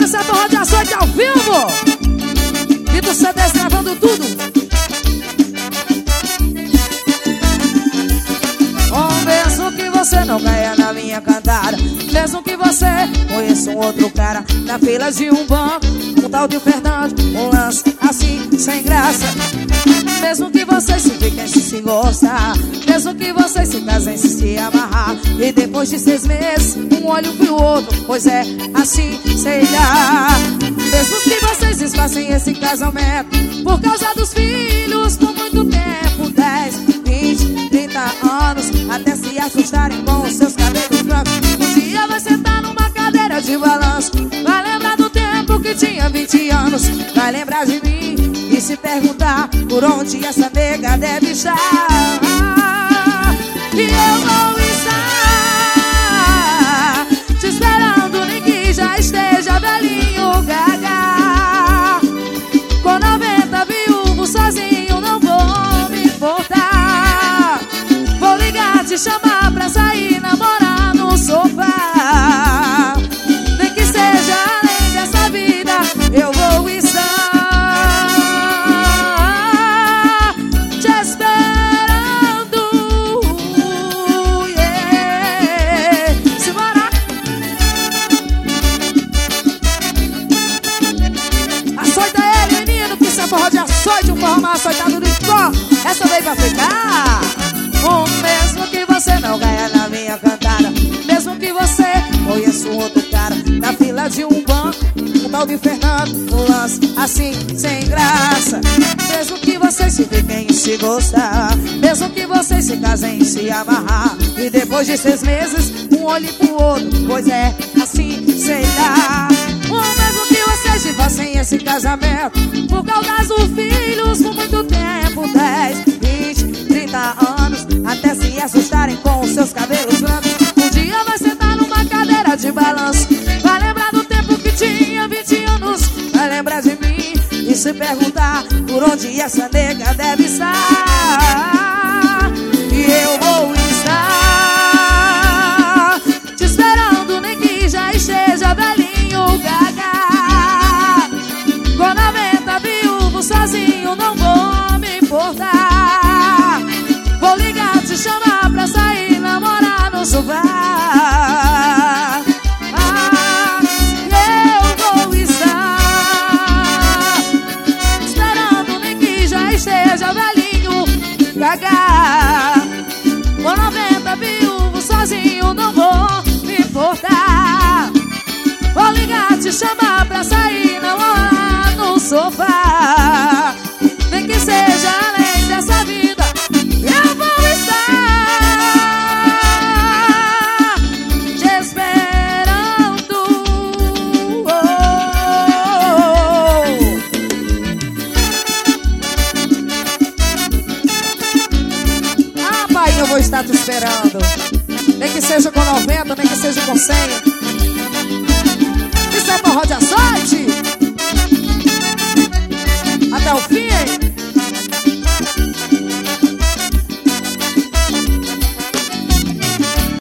Isso é forró de açoite ao vivo. E do CDs gravando tudo. Mesmo que você não caia na minha cantada, mesmo que você conheça um outro cara na fila de um banco, um tal de Fernando, um lance assim, sem graça. Mesmo que vocês se fiquem se gostar, mesmo que vocês se casem se amarrar, e depois de 6 meses, um olho pro outro, pois é assim, sei lá. Mesmo que vocês desfaçam esse casamento por causa dos filhos por muito tempo, 10, 20, 30 anos, até se assustarem com os seus cabelos brancos. Um dia vai sentar numa cadeira de balanço, vai lembrar do tempo que tinha 20 anos, vai lembrar de mim e se perguntar por onde essa nega deve estar. E eu vou estar te esperando, nem que já esteja velhinho, gaga. Com 90 viúvo sozinho, não vou me importar. Vou ligar, te chamar pra sair, namorar no sofá. Nem que seja além dessa vida, eu vou estar te esperando, yeah. Simbora! Açoita ele, menino, que isso é forró de açoite, um forró mais açoitado do pó. Essa veio pra ficar. Mesmo que você não ganha na minha cantada, mesmo que você conheça um outro cara na fila de um banco, um tal de Fernando, um lance assim, sem graça. Mesmo que vocês se fiquem e se gostar, mesmo que vocês se casem e se amarrar, e depois de 6 meses, um olho pro outro, pois é assim, sei lá. Mesmo que vocês se façam esse casamento por causa dos filhos por muito tempo, 10, 20, 30 anos, até se assustarem com os seus cabelos brancos. Um dia vai sentar numa cadeira de balanço, vai lembrar do tempo que tinha 20 anos, vai lembrar de mim e se perguntar por onde essa nega deve estar. E eu vou estar te esperando, nem que já esteja velhinho, gaga. Com 90 viúvo sozinho, não vou me importar. Vou ligar, te chamar pra sair, namorar no sofá. Eu vou estar esperando, nem que já esteja velhinho, gaga. Com 90 viúvo sozinho, não vou me importar. Vou ligar, te chamar pra sair, namorar no sofá. Nem que seja além dessa vida, eu vou estar te esperando. Ah, pai, eu vou estar te esperando. Nem que seja com 90, nem que seja com 100.